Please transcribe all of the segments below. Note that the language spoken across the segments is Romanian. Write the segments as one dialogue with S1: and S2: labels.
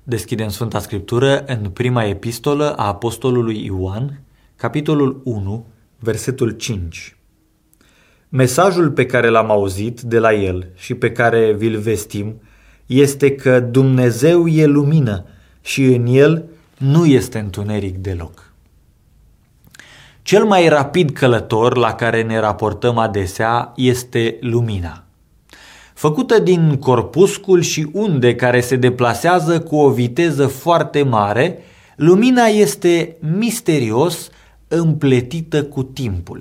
S1: Deschidem Sfânta Scriptură în prima epistolă a apostolului Ioan, capitolul 1, versetul 5. Mesajul pe care l-am auzit de la el și pe care vi-l vestim este că Dumnezeu e lumină și în el nu este întuneric deloc. Cel mai rapid călător la care ne raportăm adesea este lumina. Făcută din corpuscul și unde care se deplasează cu o viteză foarte mare, lumina este misterios împletită cu timpul.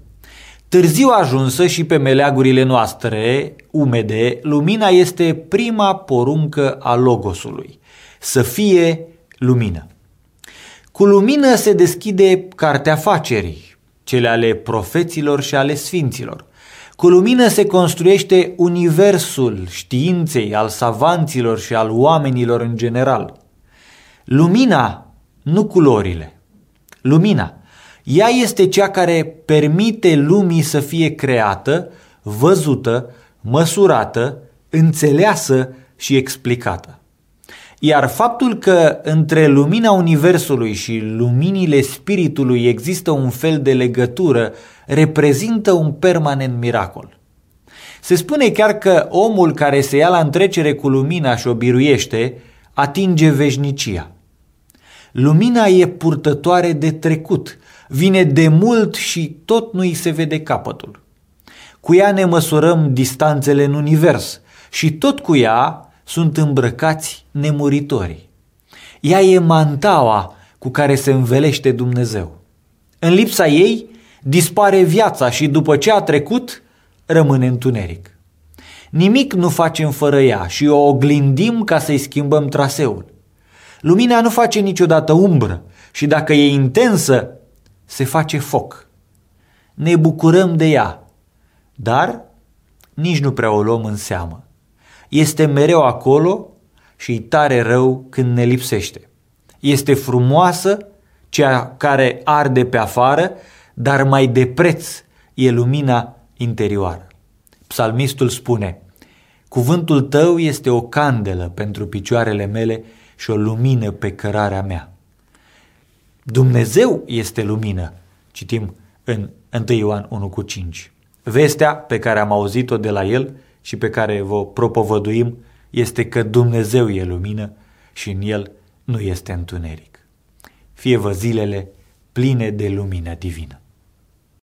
S1: Târziu ajunsă și pe meleagurile noastre umede, lumina este prima poruncă a Logosului, să fie lumină. Cu lumină se deschide cartea facerii, cele ale profeților și ale sfinților. Cu lumină se construiește universul științei, al savanților și al oamenilor în general. Lumina, nu culorile. Lumina, ea este cea care permite lumii să fie creată, văzută, măsurată, înțeleasă și explicată. Iar faptul că între lumina universului și luminile spiritului există un fel de legătură reprezintă un permanent miracol. Se spune chiar că omul care se ia la întrecere cu lumina și o biruiește atinge veșnicia. Lumina e purtătoare de trecut, vine de mult și tot nu-i se vede capătul. Cu ea ne măsurăm distanțele în univers și tot cu ea sunt îmbrăcați nemuritorii. Ea e mantaua cu care se învelește Dumnezeu. În lipsa ei dispare viața și după ce a trecut, rămâne întuneric. Nimic nu facem fără ea și o oglindim ca să-i schimbăm traseul. Lumina nu face niciodată umbră și dacă e intensă, se face foc. Ne bucurăm de ea, dar nici nu prea o luăm în seamă. Este mereu acolo și e tare rău când ne lipsește. Este frumoasă, cea care arde pe afară, dar mai de preț e lumina interioară. Psalmistul spune: cuvântul tău este o candelă pentru picioarele mele și o lumină pe cărarea mea. Dumnezeu este lumină, citim în 1 Ioan 1,5. Vestea pe care am auzit-o de la el și pe care vă propovăduim este că Dumnezeu e lumină și în el nu este întuneric. Fie vă zilele pline de lumină divină.